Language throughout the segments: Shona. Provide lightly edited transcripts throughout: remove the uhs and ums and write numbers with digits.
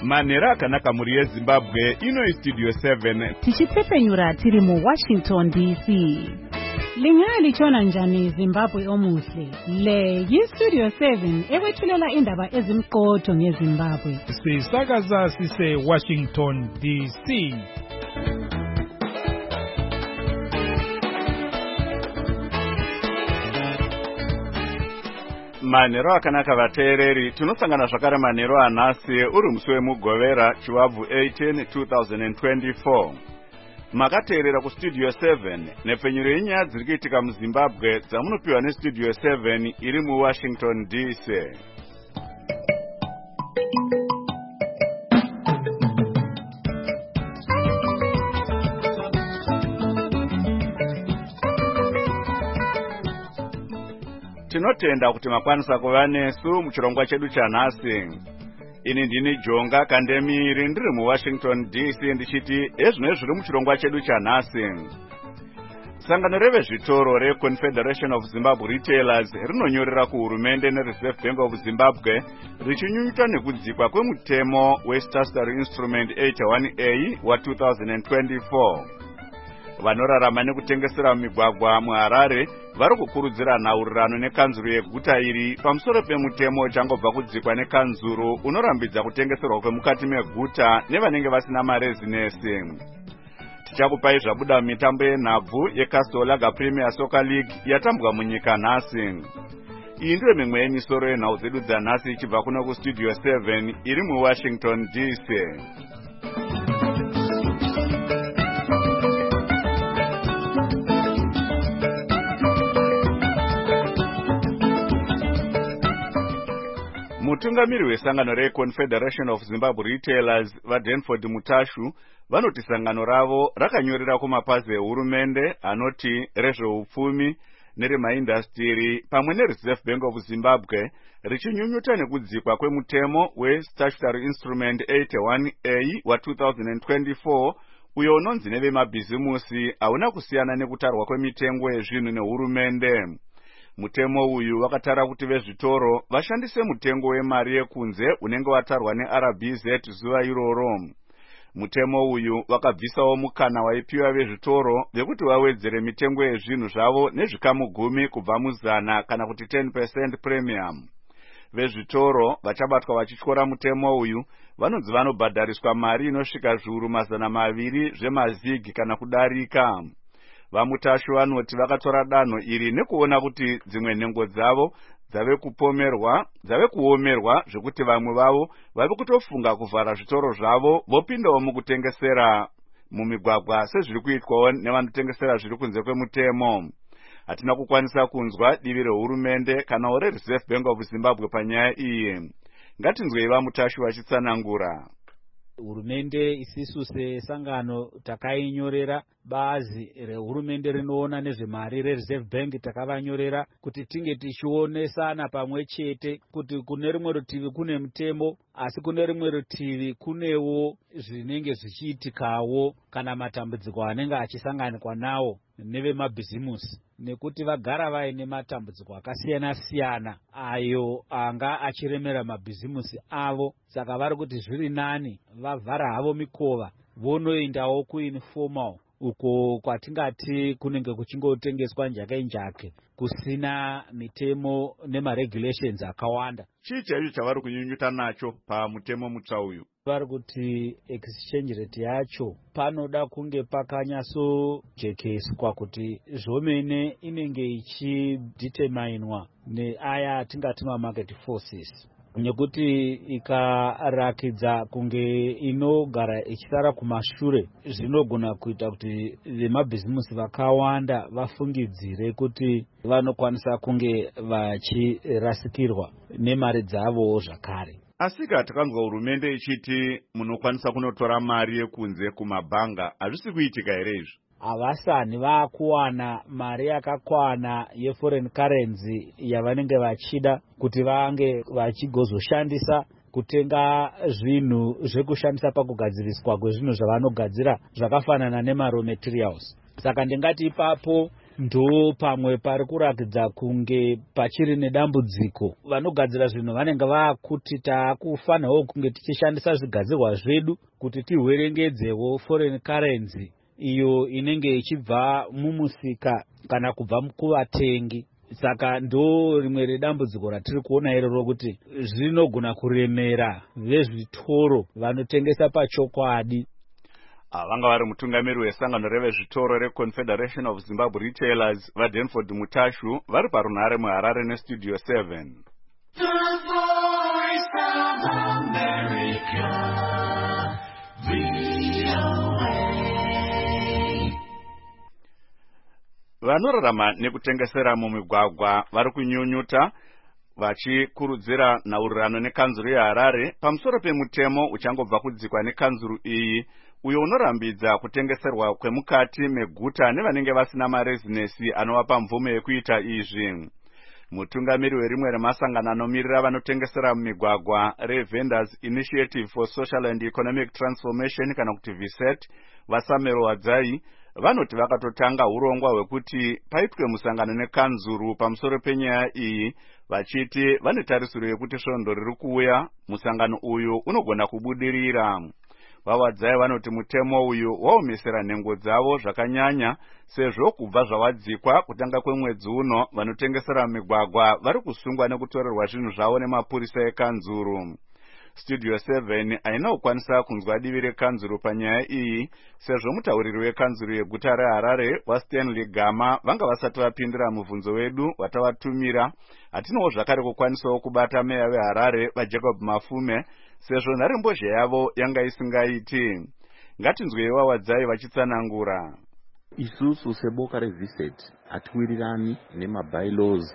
Manhero akanaka muri yeZimbabwe, ino Studio 7. Tichitsepenyura tiri mu Washington DC. Lingalitshona njani Zimbabwe omuhle? Le yi-Studio 7 ewethulela indaba ezimqotho ngeZimbabwe. Sisakaza sise Washington DC. Manhero akanaka vateereri, tunosangana zvakare manhero anhasi uri musi wemugovera chivabvu 18 2024. Makateerera kuStudio 7 nepfenyuro yenyaya dziri kuitika muZimbabwe dzamunopiwa neStudio 7 iri muWashington DC. Tinotenda kuti makwanisa kuva nesu muchirongwa chedu chanhasi. Ini ndini Jonga Kandemiri ndiri muWashington DC ndichiti ezvino zviri muchirongwa chedu chanhasi. Sangano revezvitoro reConfederation of Zimbabwe Retailers rinonyorera kuhurumende neReserve Bank of Zimbabwe richinyunyuta nekudzikwa kwemutemo weStatutory Instrument 81A wa2024. Vanorarama nekutengesera migwagwa muHarare vari kukurudzira nhaurirano nekanzuro yeguta iri pamusoro pemutemo changobva kudzikwa nekanzuro unorambidza kutengeserwa kwemukati meguta nevanenge vasina marezinesi. Tichakupai zvabuda mumitambo yenhabvu yeCastle Premier Soccer League yatambwa munyika nhasi. Iyi ndiyo mimwe yemisoro yenhau dzedu dzanhasi ichibva kuno kuStudio 7 iri muWashington DC. Mutungamiri wesangano reConfederation of Zimbabwe Retailers vaDenford Mutashu vanoti sangano ravo rakanyorera kumapazi ehurumende anoti rezveupfumi neremaindastiri pamwe neReserve Bank of Zimbabwe richinyunyuta nekudzikwa kwemutemo weStatutory Instrument 81A wa2024 uyo unonzi nevemabhizimusi hauna kusiyana nekutarwa kwemitengo yezvinhu nehurumende. Mutemo uyu wakatara kuti vezvitoro vashandise mutengo wemari yekunze unenge watarwa neRBZ zuva iroro. Mutemo uyu wakabvisawo mukana waipiwa vezvitoro vekuti wawedzere mitengo yezvinhu zvavo nezvikamu 10 kubva muzana kana kuti 10% premium. Vezvitoro vachabatwa vachityora mutemo uyu vanonzi vanobhadhariswa mari inosvika zviuru 200 zvemazigi kana kudarika. Vamutashu vanoti vakatora danho iri nekuona kuti dzimwe nhengo dzavo dzave kuomerwa zvekuti vamwe vavo vave kutofunga kuvhara zvitoro zvavo vopindawo mukutengesera mumigwagwa sezviri kuitwawo nevanotengesera zviri kunze kwemutemo. Hatina kukwanisa kunzwa divi rehurumende kana reReserve Bank of Zimbabwe panyaya iyi. Ngatinzwei Vamutashu vachitsanangura. Hurumende isisu sesangano takainyorera bazi rehurumende rinoona nezvemari reReserve Bank takavanyorera kuti tinge tichionesana pamwe chete kuti kune rimwe rutivi kune mutemo asi kune rimwe rutivi kunewo zvinenge zvichiitikawo kana matambudziko anenge achisanganikwa nawo nevemabhizimusi nekuti vagara vaine matambudziko akasiyana siyana ayo anga achiremera mabhizimusi avo. Saka vari kuti zviri nani vavhara havo mikova vonoendawo kuinformal uko kwatingati kunenge kuchingotengeswa njake kusina mitemo nemaregulations akawanda. Chii chaicho chavari kunyunyuta nacho pamutemo mutsva uyu? Vari kuti exchange rate yacho panoda kunge pakanyatsojekeswa kuti zvomene inenge ichideterminwa neaya atingati market forces, nekuti ikarakidza kunge inogara ichitara kumashure zvinogona kuita kuti vemabhizimusi vakawanda vafungidzire kuti vanokwanisa kunge vachirasikirwa nemari dzavowo zvakare. Asika takanzwa hurumende ichiti munokwanisa kunotora mari yekunze kumabhanga, hazvisi kuitika here izvi? Havasani vakuwana mari yakakwana yeforeign currency yavanenge vachida kuti vange vachigozoshandisa kutenga zvinhu zvekushandisa pakugadziriswa kwezvinhu zvavanogadzira zvakafanana nemaraw materials. Saka ndingati ipapo ndo pamwe pari kurakidza kunge pachiri nedambudziko. Vanogadzira zvinhu vanenge vakuti taakufanirawo kunge tichishandisa zvigadzirwa zvedu kuti tihwerengedzewo foreign currency iyo inenge ichibva mumusika kana kubva kuvatengi. Saka ndo rimwe redambudziko ratiri kuona iroro kuti zvinogona kuremera vezvitoro vanotengesa pachokwadi. Vanga vari mutungamiri wesangano revezvitoro reConfederation of Zimbabwe Retailers vaDenford Mutashu vari parunhare muHarare neStudio 7. Vanorarama nekutengesera mumigwagwa vari kunyunyuta vachikurudzira nhaurirano nekanzuru yeHarare pamusoro pemutemo uchangobva kudzikwa nekanzuru iyi uyo unorambidza kutengeserwa kwemukati meguta nevanenge vasina marezinesi anovapa mvumo yekuita izvi. Mutungamiri werimwe remasangano anomirira vanotengesera mumigwagwa reVendors Initiative for Social and Economic Transformation kana kuti VSET vaSamuel Wadzai vanoti vakatotanga urongwa hwekuti paitwe musangano nekanzuru pamusoro penyaya iyi vachiti vane tarisiro yekuti svondo riri kuuya musangano uyu unogona kubudirira. Vawadzai vanoti mutemo uyu waomesera nhengo dzavo zvakanyanya sezvo kubva zvawadzikwa kutanga kwemwedzi uno vanotengesera migwagwa vari kusungwa nekutorerwa zvinhu zvavo nemapurisa ekanzuru. Studio 7 haina kukwanisa kunzwa divi rekanzuru panyaya iyi sezvo mutauriri wekanzuru yeguta reHarare waStanley Gama vanga vasati vapindira mubvunzo wedu watavatumira. Hatinowo zvakare kukwanisawo kubata meya weHarare vaJacob Mafume sezvo nharembozha yavo yanga isingaiti. Ngatinzwei Wadzai vachitsanangura. Isusu seboka reVSET hatiwirirani nemabylaws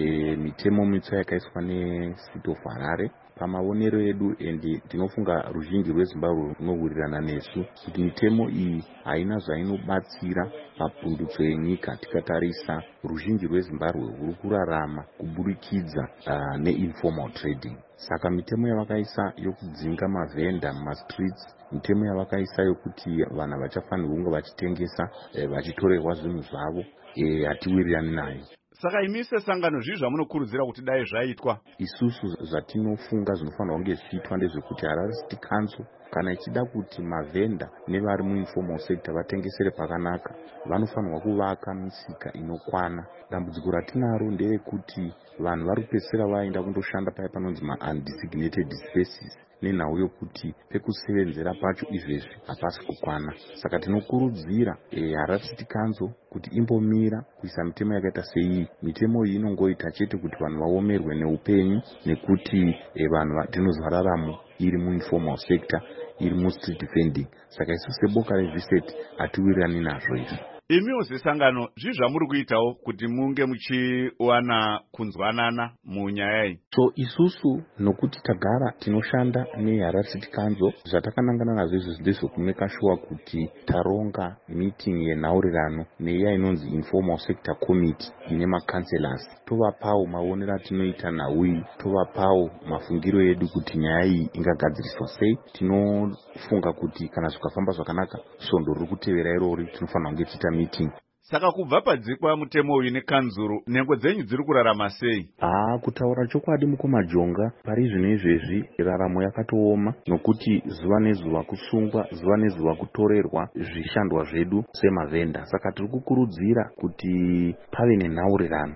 mitemo mitsva yakaiswa neCity of Harare. Pamaonero edu endi tinofunga ruzhinji rweZimbabwe runowirirana nesu kuti mitemo iyi haina zvainobatsira papundutso yenyika. Tikatarisa ruzhinji rweZimbabwe rwuri kurarama kuburikidza neinformal trading. Saka mitemo yavakaisa yokudzinga mavhenda mumastreets, mitemo yavakaisa yokuti vanhu vachafanirwa kunge vachitengesa vachitorerwa zvinhu zvavo hatiwirirani nayo. Saka imi sesangano zvii zvamunokurudzira kuti dai zvaitwa? Isusu zvatinofunga zvinofanirwa kunge zvichiitwa ndezvekuti Harare City Council kana ichida kuti mavhenda nevari muinformal sector vatengesere pakanaka vanofanirwa kuvaka misika inokwana. Dambudziko ratinaro nderekuti vanhu vari kupedzisira vaenda kundoshanda paya panonzi ma-undesignated spaces nenhau yokuti pekusevenzera pacho izvezvi hapasi kukwana. Saka tinokurudzira Harare City Council kuti imbomira kuisa mitemo yakaita seiyi. Mitemo iyi inongoita chete kuti vanhu vaomerwe neupenyu nekuti vanhu tinozvararamo iri muinformal sector, iri mustreet vending. Saka isu seboka reVSET hatiwirirani nazvo izvi. Imiwo sesangano zvii zvamuri kuitawo kuti munge muchiwana kunzwanana munyaya iyi? So isusu nokuti tagara tinoshanda neHarare City Council, zvatakanangana nazvo izvi ndezvekumeka sure kuti taronga meeting yenhaurirano neiya inonzi informal sector committee ine macancelors. Tovapawo maonero atinoita nhau iyi, tovapawo mafungiro edu kuti nyaya iyi ingagadziriswa sei. Tinofunga kuti kana zvikafamba zvakanaka svondo riri kutevera irori tinofanira kunge tiita meeting. Saka kubva padzikwa mutemo uyu nekanzuru nhengo dzenyu dziri kurarama sei? Kutaura chokwadi mukomajonga pari zvino izvezvi raramo yakatooma nokuti zuva nezuva kusungwa, zuva nezuva kutorerwa zvishandwa zvedu semavhenda. Saka tiri kukurudzira kuti pave nenhaurirano.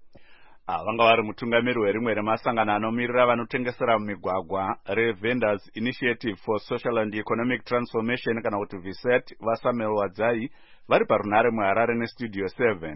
Vanga vari mutungamiri werimwe remasangano anomirira vanotengesera mumigwagwa reVendors Initiative for Social and Economic Transformation kana kuti VSET vaSamuel Wadzai vari parunhare muHarare neStudio 7.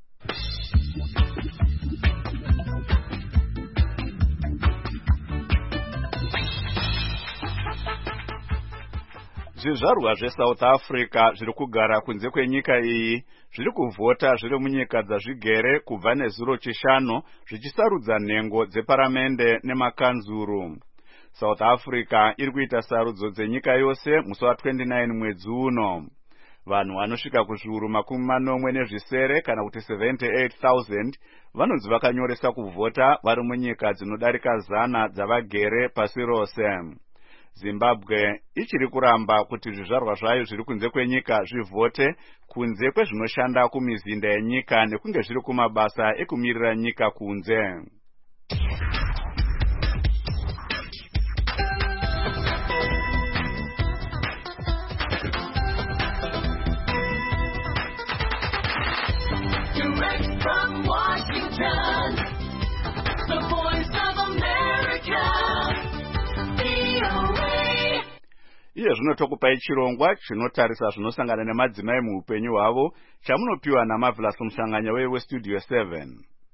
Zvizvarwa zveSouth Africa zviri kugara kunze kwenyika iyi zviri kuvhota zviri munyika dzazvigere kubva nezuro chishanu zvichisarudza nhengo dzeparamende nemakanzuru. South Africa iri kuita sarudzo dzenyika yose musi wa29 mwedzi uno. Vanhu vanosvika kuzviuru 40 kana kuti 78,000 vanonzi vakanyoresa kuvhota vari munyika dzinodarika 100 dzavagere pasi rose. Zimbabwe ichiri kuramba kuti zvizvarwa zvayo zviri kunze kwenyika zvivhote kunze kwezvinoshanda kumizinda yenyika nekunge zviri kumabasa ekumirira nyika kunze. From Washington, the voice of America, VOA. Iye zvinotokupai chirongwa chinotarisa zvinosangana nemadzimai muupenyu hwavo chamunopiwa naMarvelous Muhlanganya weStudio 7.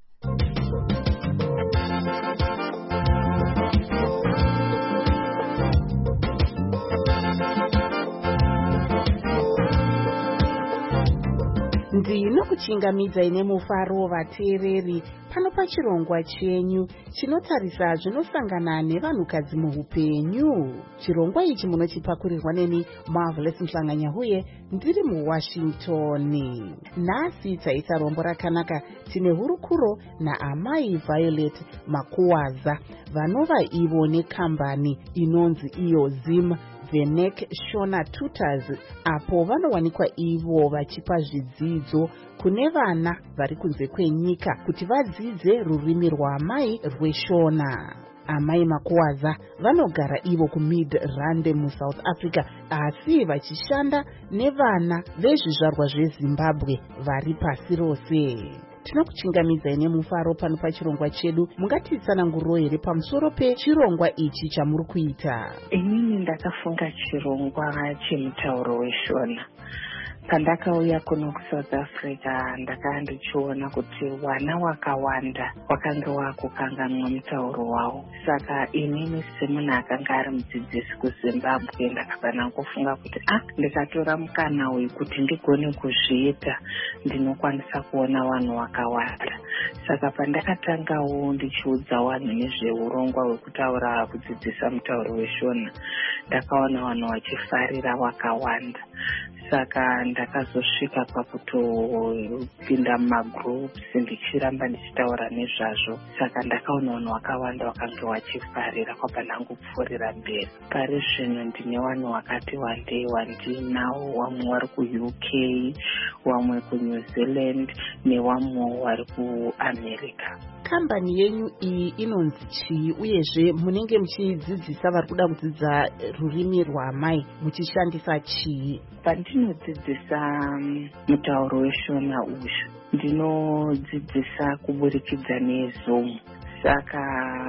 Ndinokuchingamidza ine mufaro vateereri pano pachirongwa chenyu chinotarisa zvinosangana nevanhukadzi muupenyu. Chirongwa ichi munochipakurirwa neni Marvelous Muhlanganya uye ndiri muWashington. Nhasi taisa rombo rakanaka tine hurukuro naamai Violet Makuwaza vanova ivo nekambani inonzi iyo Zim Venek Shona Tutors, apo vanowanikwa ivo vachipa zvidzidzo kune vana vari kunze kwenyika kuti vadzidze rurimi rwaamai rweshona. Amai Makuwaza vanogara ivo kuMidrand muSouth Africa asi vachishanda nevana vezvizvarwa zveZimbabwe vari pasi rose. Tinokuchingamidza ine mufaro pano pachirongwa chedu. Mungatitsananguriro here pamusoro pechirongwa ichi chamuri kuita? Inini ndakafunga chirongwa chemutauro weshona. Pandakauya kuno kuSouth Africa ndakandichiona kuti wana wakawanda wakanga wakukanganwa mutauro wawo. Saka inini semunhu akanga ari mudzidzisi kuZimbabwe ndakabva kufunga kuti ndikatora mukana uyu kuti ndigone kuzviita ndinokwanisa kuona vanhu wakawanda. Saka pandakatangawo ndichiudza vanhu nezveurongwa hwekutaura kudzidzisa mutauro weshona ndakaona vanhu vachifarira wakawanda. Saka ndakazosvika pakutopinda mumagroups ndichiramba ndichitaura nezvazvo. Saka ndakaona vanhu vakawanda vakanga vachifarira kwabva ndangopfuurira mberi. Pari zvino ndine vanhu vakati wandei wandinawo, vamwe vari kuUK, vamwe kuNew Zealand nevamwe vari kuAmerica. Kambani yenyu iyi inonzi chii uyezve munenge muchidzidzisa vari kuda kudzidza rurimi rwaamai muchishandisa chii? Pandinodzidzisa mutauro weshona uyu ndinodzidzisa kuburikidza neZoom. Saka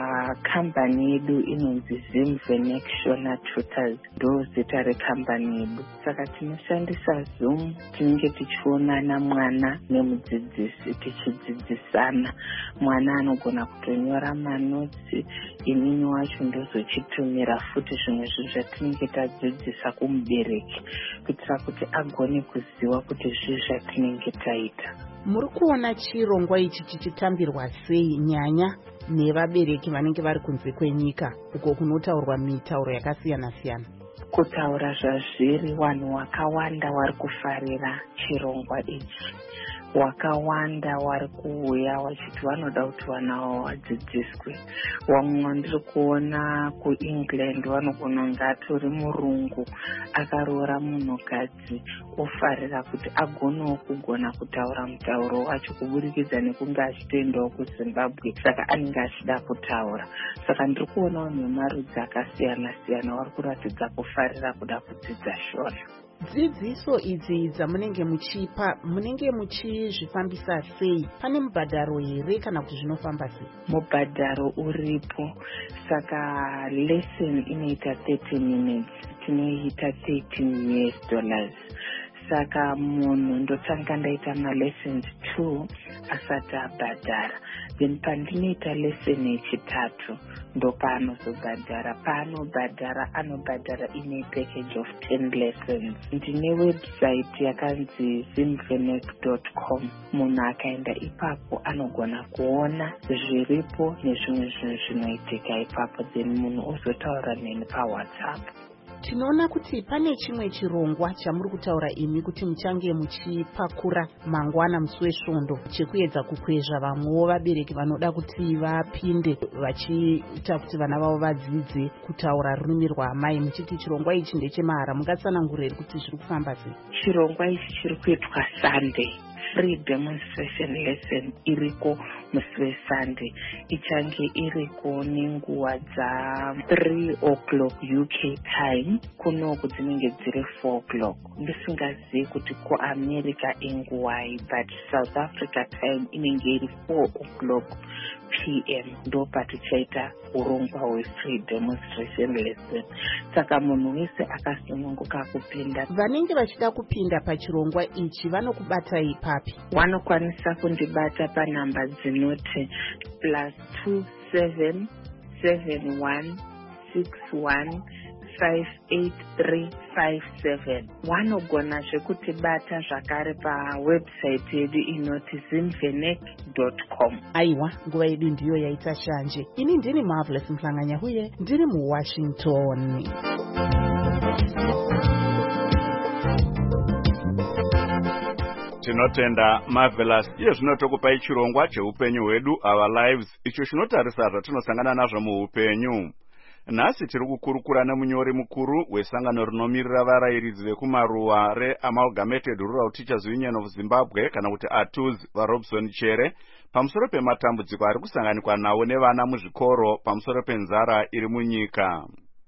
kambani yedu inonzi Zim Venek Shona Tutors, ndo zita rekambani yedu. Saka tinoshandisa Zoom, tinenge tichionana mwana nemudzidzisi tichidzidzisana. Mwana anogona kutonyora manotsi, inini wacho ndozochitumira futi zvimwe zvinhu zvatinenge tadzidzisa kumubereki kuitira kuti agone kuziva kuti zvii zvatinenge taita. Muri kuona chirongwa ichi chichitambirwa sei nyanya nevabereki vanenge vari kunze kwenyika uko kunotaurwa mitauro yakasiyana siyana? Kutaura zvazviri, vanhu vakawanda vari kufarira chirongwa ichi. Wakawanda vari kuuya vachiti vanoda kuti vana vavo vadzidziswe. Vamwe ndiri kuona kuEngland vanogona kunge atori murungu akaroora munhukadzi ofarira kuti agonewo kugona kutaura mutauro wacho kuburikidza nekunge achitoendawo kuZimbabwe, saka anenge achida kutaura. Saka ndiri kuona vanhu vemarudzi akasiyana siyana vari kuratidza kufarira kuda kudzidza shona. Dzidziso idzi dzamunenge muchipa munenge muchizvifambisa sei? Pane mubhadharo here kana kuti zvinofamba sei? Mubhadharo uripo. Saka lesson inoita 30 minutes, tinoita $13. Saka munhu ndotanga ndaita malessons 2 asati abhadhara. Then pandinoita lesson yechitatu ndo paanozobhadhara. Paanobhadhara anobhadhara ine package of 10 lessons. Ndine website yakanzi zimvenek.com. Munhu akaenda ipapo anogona kuona zviripo nezvimwe zvinhu zvinoitika ipapo, then munhu ozotaura neni paWhatsApp. tinoona kuti pane chimwe chirongwa chamuri kutaura imi kuti muchange muchipakura mangwana musi wesvondo chekuedza kukwezva vamwewo vabereki vanoda kuti vapinde vachiita kuti vana vavo vadzidze kutaura rurimi rwaamai, muchiti chirongwa ichi ndechemahara. mungatsanangurira kuti zviri kufamba sei? chirongwa ichi chiri kuitwa Sunday. Free demonstration lesson iriko musi weSunday, ichange iriko nenguva dza3 o'clock UK time, kunoku dzinenge dziri 4 o'clock. Ndisingazivi kuti kuAmerica inguwai, but South Africa time inenge iri 4 o'clock PM ndo patichaita urongwa hwefree demonstration lesson. Saka munhu wese akasununguka kupinda. Vanenge vachida kupinda pachirongwa ichi vanokubata ipapi? Vanokwanisa kundibata panhamba dzinoti +27 71 61 58357. Vanogona zvekutibata zvakare pawebsite yedu inoti zimvenek.com. Aiwa, nguva yedu ndiyo yaita shanje. Ini ndini Marvelous Mhlanganya huye ndiri muWashington. Tinotenda Marvelous. Iye zvinotokupai chirongwa cheupenyu hwedu, Our Lives, icho chinotarisa zvatinosangana nazvo muupenyu. Nhasi tiri kukurukura nemunyori mukuru wesangano rinomirira varayiridzi vekumaruwa reAmalgamated Rural Teachers Union of Zimbabwe kana kuti ATUZ vaRobson Chere pamusoro pematambudziko ari kusanganikwa nawo nevana muzvikoro pamusoro penzara iri munyika.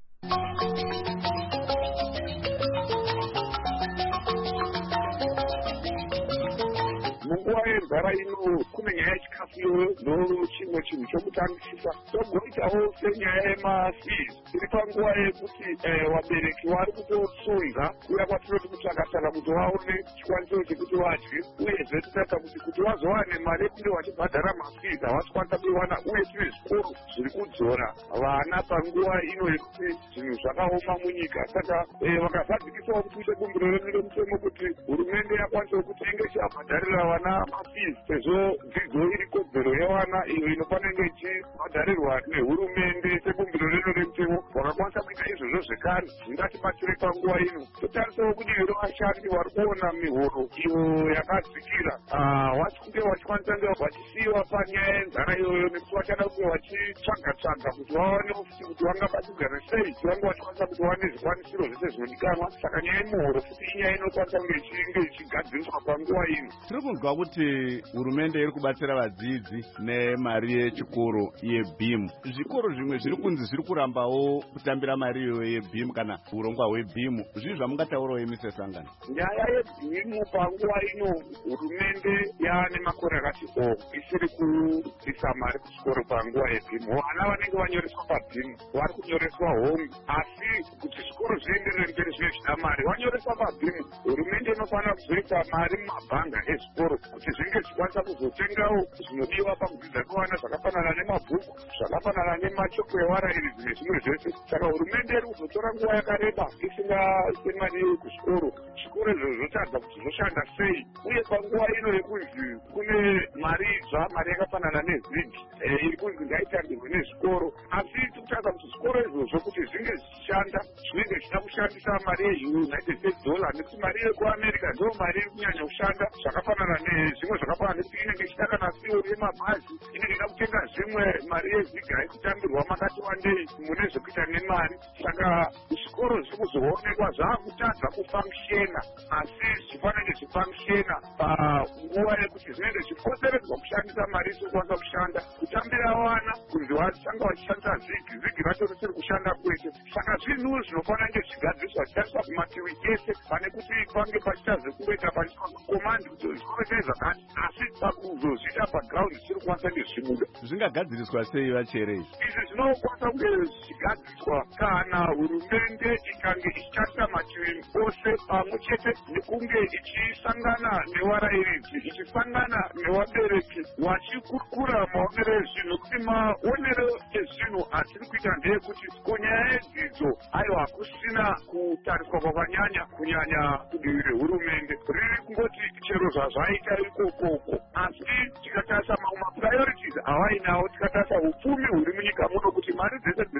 Munguva yenzara ino kune nyaya yechikafu ndochimwe chinhu chokutangisa. Togoitawo senyaya yemafees iri panguva yekuti vabereki vari kutosundza kuya kwatinoti kutsvaka kuti vaone chikwanisiro chekuti vadye, uyezve tinatsa kuti vazowane mari yekuti vachibhadhara mafees havachikwanisa kuiwana, uye tine zvikoro zviri kudzora vana panguva ino yekuti zvinhu zvakaoma munyika. Saka vakasadzikisawo kuti uite bumbiro redu remutemo kuti hurumende yakwanisawo kuti inge ichibhadharira vana mafees, sezvo dzidzo iri kodzero yevana iyo inofanenge ichibhadharirwa nehurumende sebumbiro redu remutemo. Vakakwanisa kuita izvozvo zvekare zvingatibatsire panguva ino. Totarisawo kuti vashandi vari kuona mihoro iyo yakadzikira vachikunge vachikwanisa nge vachisiyiwa panyaya yenzara iyoyo, nekuti vachada kunge vachitsvaga kuti vaonewo futi kuti vangabatsirana sei kuti vange vachikwanisa kuti vaone zvikwanisiro zvese zvinodikanwa. Saka nyaya yemuhoro futi inyaya inokwanisa kunge ichigadziriswa panguva ino. Tiri kunzwa kuti hurumende iri kubatsira vadzidzi nemari yechikoro yeBeam. Zvikoro zvimwe zviri kunzi zviri kurambawo kutambira mari iyoyo yeBeam kana urongwa hweBeam. Zvizvi zvamungataurawo imi sesangano? Nyaya yeBeam panguva ino hurumende yaane makore akati isiri kubvisa mari kuchikoro panguva yeBeam. Vana vanenge vanyoreswa paBeam vari kunyoreswa home, asi kuti zvikoro zvienderere mberi zvinenge zvina mari vanyoreswa paBeam. Hurumende inofanira kuzoisa mari mumabhanga ezvikoro kuti zvinge zvichikwanisa kuzotengawo zvinodiwa pakudzidza kwevana zvakafanana nemabhuku, zvakafanana nemachoko evarayiridzi nezvimwe zvese. Saka hurumende iri kuzotora nguva yakareba isingaise mari kuzvikoro. Zvikoro izvo zvotadza kuti zvoshanda sei, uye panguva ino yekunzi kune mari idzva, mari yakafanana nezigi iri kunzi ngaitambirwe nezvikoro, asi tikutadza kuti zvikoro izvozvo kuti zvinge zvichishanda zvinenge zvichida kushandisa mari yeUnited States dollar, nekuti mari yekuAmerica ndo mari iri kunyanya kushanda zvakafanana nezvimwe zvakafanana nekuti inenge ichida kana siwo yemabhazi inenge ida kutenga zvimwe, mari yeziga ikutambirwa makati wandei mune zvekuita nemari. Saka zvikoro zviri kuzoonekwa zvaakutadza kufangshena, asi zvifanenge zvifangshena panguva yekuti zvinenge zvipoteredzwa kushandisa mari isikukwanisa kushanda, kutambira vana kunzi vachanga vachishandisa zigi racho risiri kushanda kwese. Saka zvinhu zvinofanira kunge zvigadziriswa zvishandiswa kumativi ese, pane kuti pange pachiita zvekuita pachiitwa kukomandi kuti zvikoro sei zvakati, asi pakuzozviita paground zvisiri kukwanisa kunge zvimuda. Zvingagadziriswa sei vachere izvi? Izvi zvinokwanisa kunge zvigadziriswa kana hurumende ikange ichitasa mativi ose pamwe chete nekunge ichisangana nevarayiridzi, ichisangana nevabereki, vachikurukura maonero ezvinhu, kuti maonero ezvinhu atiri kuita ndeyekuti kunyaya yedzidzo aiwa kusina kutariswa kwakanyanya kunyanya kudivi rehurumende, riri kungoti chero zvazvaita ikokoko. Asi tikatarisa mamwe mapurayoritizi avainawo, tikatarisa upfumi huri munyika muno, kuti mari dzese dziri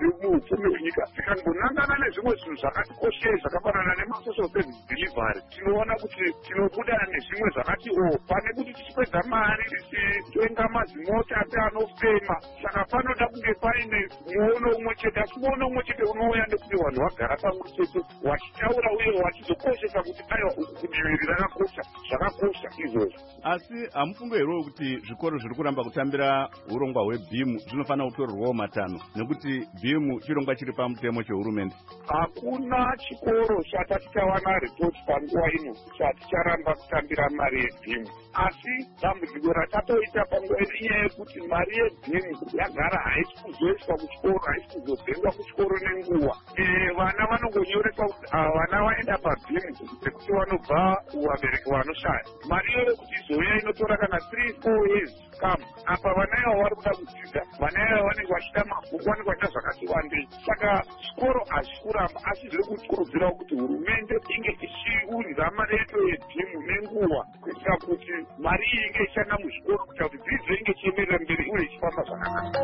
upfumi hwenyika tikangonangana nezvimwe zvinhu zvakatikoshei zvakafanana nemasocial service delivery, tinoona kuti tinobuda nezvimwe zvakati pane kuti tichipedza mari tichitenga mazimota ati anofema. Saka panoda kunge paine muono umwe chete, asi muono umwe chete unouya nekuti vanhu vagara pamwe chete wachitaura uye wachizokoshesa kuti aiwa uku kudivi rakakosha, zvakakosha izvozvo. Asi hamufungo here kuti zvikoro zviri kuramba kutambira urongwa hwebhimu zvinofanira kutorerwawo matanho, nekuti bhimu chirongwa chiri pamutemo chehurumende? Hakuna chikoro chatati chawana ripoti panguva ino chaticharamba kutambira mari yebhimu, asi dambudziko ratatoita panguva ino inyaya yekuti mari yebhimu yagara haisi kuzoiswa kuchikoro, haisi kuzobhengwa kuchikoro nenguva. Vana vanongonyoresa kuti vana vaenda pabhimu sekuti vanobva kuvabereki vanoshaya. Mari iyoyo kuti izouya inotora kana 3-4 years kam. Apa vana ivo vari kuda kudzidza, vana ivo vanenge vachida mabhuku, vanenge vachida zvakati wandei. Saka chikoro hazvi kuramba, asi zviri kukurudzirawo kuti hurumende inge ichiunza mari yacho yebhimu nenguva, kuitira kuti mari iyi inge ichishanda muzvikoro, kuitira kuti dzidzo inge ichienderera mberi uye ichifamba zvakanaka.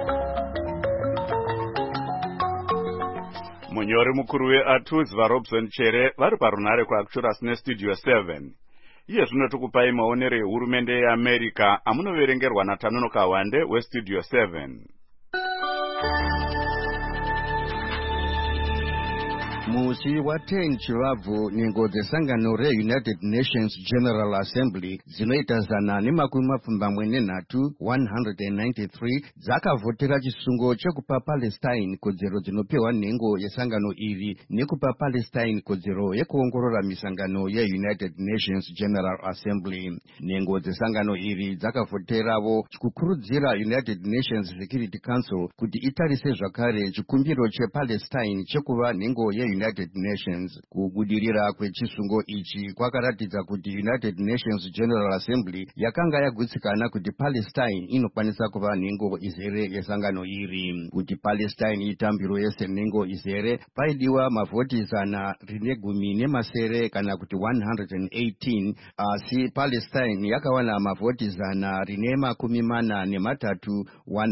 Munyori mukuru weATUS vaRobson Chere vari parunhare kuActuras neStudio 7. Iye zvino tikupai maonero ehurumende yeAmerica amunoverengerwa naTanono Kawande weStudio 7. Musi wa 10 Chivabvu nyengo dzesangano reUnited Nations General Assembly dzinoita 193 dzakavhotera chisungo chekupa Palestine kodzero dzinopiwa nhengo yesangano iri nekupa Palestine kodzero yekuongorora misangano yeUnited Nations General Assembly. Nhengo dzesangano iri dzakavhoteravo kukurudzira United Nations Security Council kuti itarise zvakare chikumbiro chePalestine chekuva nhengo yeUnited Nations. Kubudirira kwechisungo ichi kwakaratidza kuti United Nations General Assembly yakanga yagutsikana kuti Palestine inokwanisa kuva nhengo izere yesangano iri. Kuti Palestine itambirwe senhengo izere paidiwa mavhoti 110 kana kuti 118, asi Palestine yakawana mavhoti 143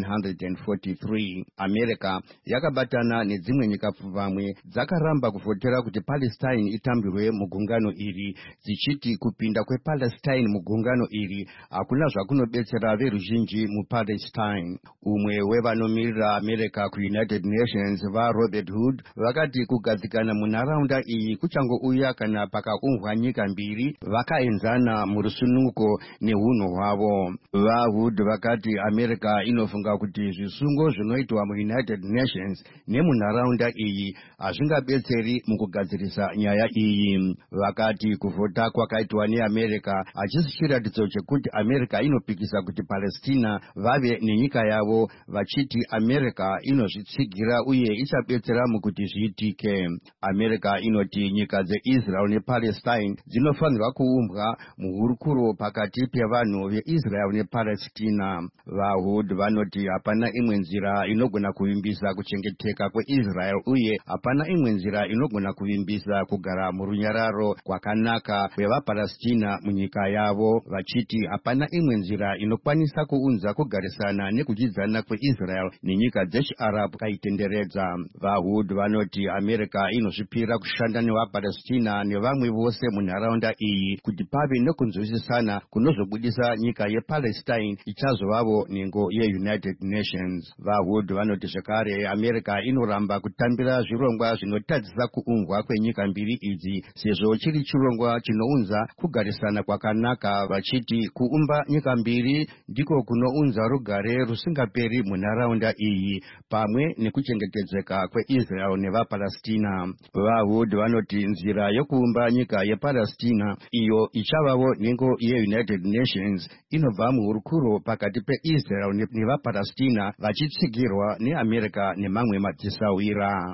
143. America yakabatana nedzimwe nyika pfumbamwe dzakaramba kuvhotera kuti Palestine itambirwe mugungano iri, dzichiti kupinda kwePalestine mugungano iri hakuna zvakunobetsera veruzhinji muPalestine. Umwe wevanomirira America kuUnited Nations vaRobert Hood vakati kugadzikana munharaunda iyi kuchangouya kana pakaumbwa nyika mbiri vakaenzana murusununguko neunhu hwavo. VaHood vakati America inofunga kuti zvisungo zvinoitwa muUnited Nations nemunharaunda iyi hazvingabetseri mukugadzirisa nyaya iyi. Vakati kuvhota kwakaitwa neAmerica hachisi chiratidzo chekuti America inopikisa kuti Palestina vave nenyika yavo, vachiti America inozvitsigira uye ichabetsera mukuti zviitike. America inoti nyika dzeIsrael nePalestine dzinofanirwa kuumbwa muhurukuro pakati pevanhu veIsrael nePalestina. VaHood vanoti hapana imwe nzira inogona kuvimbisa kuchengeteka kweIsrael uye hapana imwe nzira inogona kuvimbisa kugara murunyararo kwakanaka kwevaPalestina munyika yavo, vachiti hapana imwe nzira inokwanisa kuunza kugarisana nekudyidzana kweIsrael nenyika dzechiArabhu kaitenderedza. VaHood vanoti America inozvipira kushanda nevaPalestina nevamwe vose munharaunda iyi kuti pave nekunzwisisana kunozobudisa nyika yePalestine ichazovavo nhengo yeUnited Nations. VaHood vanoti zvekare America inoramba kutambira zvirongwa zvinotadzisa kuumbwa kwenyika mbiri idzi sezvo chiri chirongwa chinounza kugarisana kwakanaka, vachiti kuumba nyika mbiri ndiko kunounza rugare rusingaperi munharaunda iyi pamwe nekuchengetedzeka kweIsrael nevaPalestina. VaHood vanoti nzira yokuumba nyika yePalestina iyo ichavavo nhengo yeUnited Nations inobva muhurukuro pakati peIsrael nevaPalestina vachitsigirwa neAmerica nemamwe madzisawira.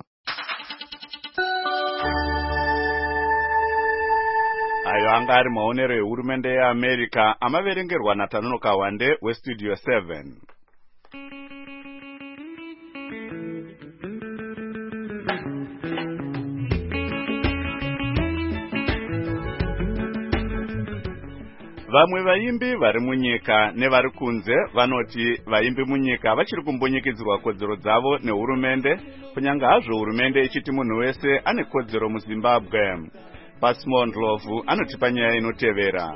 Ayo anga ari maonero ehurumende yeAmerica amaverengerwa naTanono Kawande weStudio 7. vamwe vaimbi vari munyika nevari kunze vanoti vaimbi munyika vachiri kumbunyikidzwa kodzero dzavo nehurumende, kunyanga hazvo hurumende ichiti munhu wese ane kodzero muZimbabwe. Pasmo Ndlovu anotipa nyaya inotevera.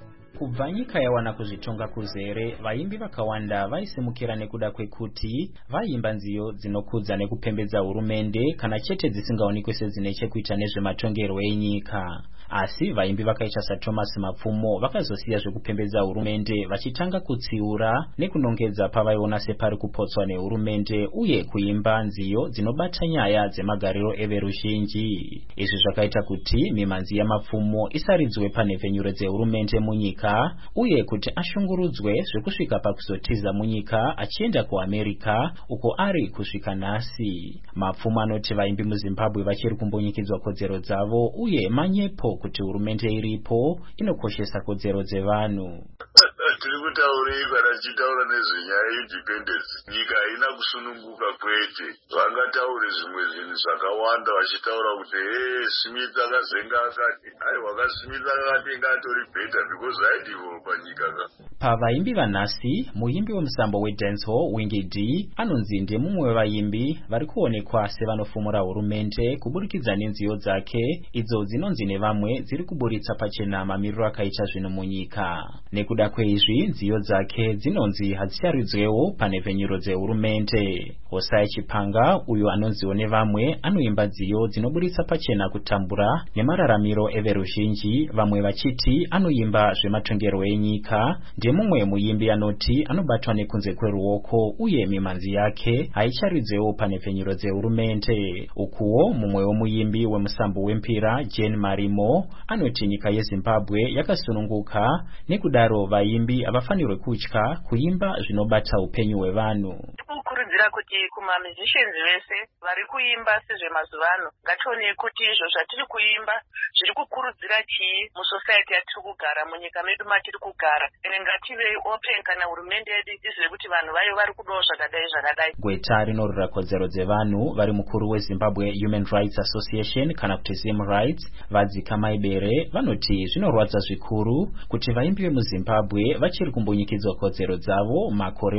Kubva nyika yawana kuzvitonga kuzere, vaimbi vakawanda vaisimukira nekuda kwekuti vaimba nziyo dzinokudza nekupembedza hurumende kana chete dzisingaonekwe sedzine chekuita nezvematongerwo enyika. Asi vaimbi vakaita saThomas Mapfumo vakazosiya zvekupembedza hurumende vachitanga kutsiura nekunongedza pavaiona separi kupotswa nehurumende uye kuimba nziyo dzinobata nyaya dzemagariro everuzhinji. Izvi zvakaita kuti mimanzi yaMapfumo isaridzwe panhepfenyuro dzehurumende munyika uye kuti ashungurudzwe zvekusvika pakuzotiza munyika achienda kuAmerica uko ari kusvika nhasi. Mapfumo anoti vaimbi muZimbabwe vachiri kumbunyikidzwa kodzero dzavo uye manyepo kuti hurumende iripo inokoshesa kodzero dzevanhu. Tiri kutaurei kana tichitaura nezvenyaya yeindependence. Nyika haina kusununguka kwete. Vangataure zvimwe zvinhu zvakawanda vachitaura kuti Smith akazenga akati, aiwa Smith akati ngatori better because aidivopa nyika ka. Pavaimbi vanhasi, muimbi wemusambo wedancehall Wingy D anonzi ndemumwe wevaimbi vari kuonekwa sevanofumura hurumende kuburikidza nenziyo dzake idzo dzinonzi nevamwe dziri kuburitsa pachena mamiriro akaita zvinhu munyika. Nekuda kweizvi nziyo dzake dzinonzi hadzicharedzwewo panhepfenyuro dzehurumende. Hosea Chipanga uyo anonziwo nevamwe anoimba nziyo dzinoburitsa pachena kutambura nemararamiro everuzhinji, vamwe vachiti anoimba zvematongerwo enyika. Ndemumwe muimbi anoti anobatwa nekunze kweruoko uye mimanzi yake haicharidzewo panhepfenyuro dzehurumende. Ukuwo mumwe wemuimbi wemusambo wempira Jane Marimo anoti nyika yeZimbabwe yakasununguka, nekudaro vaimbi havafanirwe kutya kuimba zvinobata upenyu hwevanhu. Kukurudzira kuti kuma-musicians vese vari kuimba sezvemazuvano ngatione kuti izvo zvatiri kuimba zviri kukurudzira chii musociety yatiri kugara, munyika medu matiri kugara. Ene ngativei open kana hurumende yedu izive kuti vanhu vayo vari kudawo zvakadai zvakadai. Gweta rinorwira kodzero dzevanhu vari mukuru weZimbabwe Human Rights Association kana kuti Zim Rights Vadzika Maibere vanoti zvinorwadza zvikuru kuti vaimbi vemuZimbabwe vachiri kumbunyikidzwa kodzero dzavo makore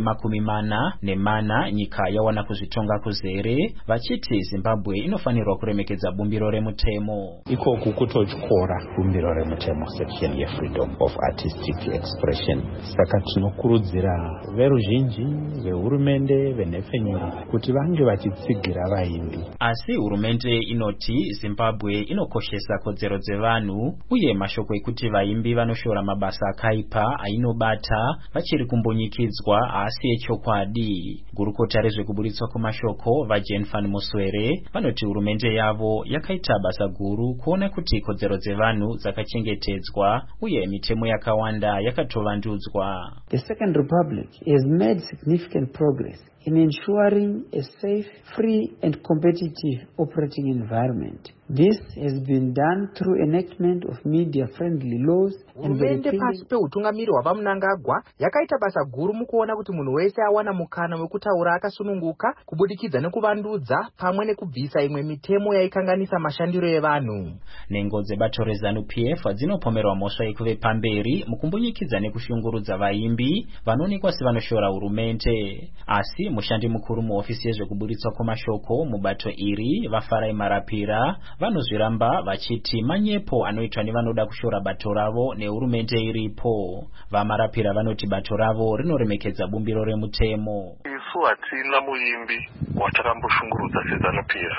40 nyika yawana kuzvitonga kuzere, vachiti Zimbabwe inofanirwa kuremekedza bumbiro remutemo. Ikoku kutotyora bumbiro remutemo section yeFreedom of Artistic Expression. Saka tinokurudzira veruzhinji, vehurumende, venhepfenyuro kuti vange vachitsigira vaimbi. Asi hurumende inoti Zimbabwe inokoshesa kodzero dzevanhu uye mashoko ekuti vaimbi vanoshora mabasa akaipa ainobata vachiri kumbunyikidzwa asi echokwadi. Gurukota rezvekuburitswa kwemashoko vaJane Van Muswere vanoti hurumende yavo yakaita basa guru kuona kuti kodzero dzevanhu dzakachengetedzwa uye mitemo yakawanda yakatovandudzwa. The Second Republic has made significant progress in ensuring a safe, free and competitive operating environment. This has been done through enactment of media-friendly laws and hurumende pasi peutungamiri hwavamunangagwa yakaita basa guru mukuona kuti munhu wese awana mukana wekutaura akasununguka kubudikidza nekuvandudza pamwe nekubvisa imwe mitemo yaikanganisa mashandiro evanhu. Nhengo dzebato reZANU-PF dzinopomerwa mhosva yekuve pamberi mukumbunyikidza nekushungurudza vaimbi vanoonekwa sevanoshora hurumende. Asi mushandi mukuru muhofisi yezvekuburitswa kwemashoko mubato iri vaFarai Marapira vanozviramba vachiti manyepo anoitwa nevanoda kushora bato ravo nehurumende iripo. VaMarapira vanoti bato ravo rinoremekedza bumbiro remutemo. Isu hatina muimbi watakamboshungurudza seZANU-PF.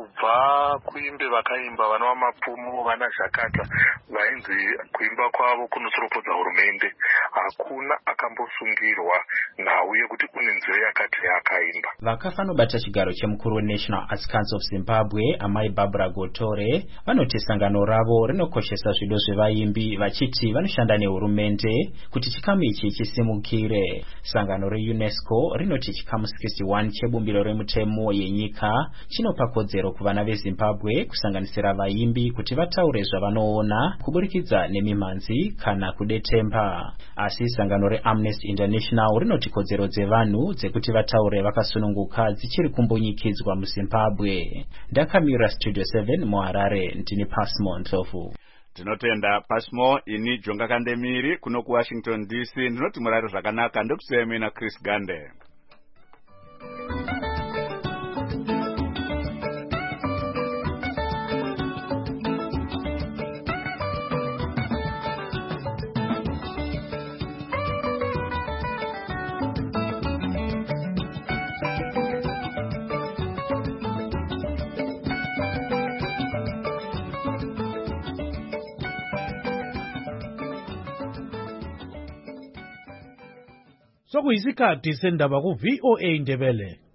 Kubva kuimbe vakaimba vana vaMapfumo, vana Zhakata vainzi kuimba kwavo kunotoropodza hurumende, hakuna akambosungirwa nhau yekuti kune nzira yakati yakaimba. Vakafanobata chigaro chemukuru weNational Arts Council of Zimbabwe Amai Barbara Gotore vanoti sangano ravo rinokoshesa zvido zvevaimbi vachiti vanoshanda nehurumende kuti chikamu ichi chisimukire. Sangano reUNESCO rinoti chikamu 61 chebumbiro remutemo yenyika chinopa kodzero kuvana veZimbabwe kusanganisira vaimbi kuti vataure zvavanoona kuburikidza nemimanzi kana kudetemba. Asi sangano reAmnesty International rinoti kodzero dzevanhu dzekuti vataure vakasununguka dzichiri kumbunyikidzwa muZimbabwe. Ndakamira Studio 7 muHarare, ndini Pasmo Ndlovu. Tinotenda pasmo ini Jonga Kandemiri kuno ku Washington DC. Ndinoti murari zvakanaka. Ndokusiyemi na Chris Gande. Sokuyisikhathi sendaba ku VOA Ndebele.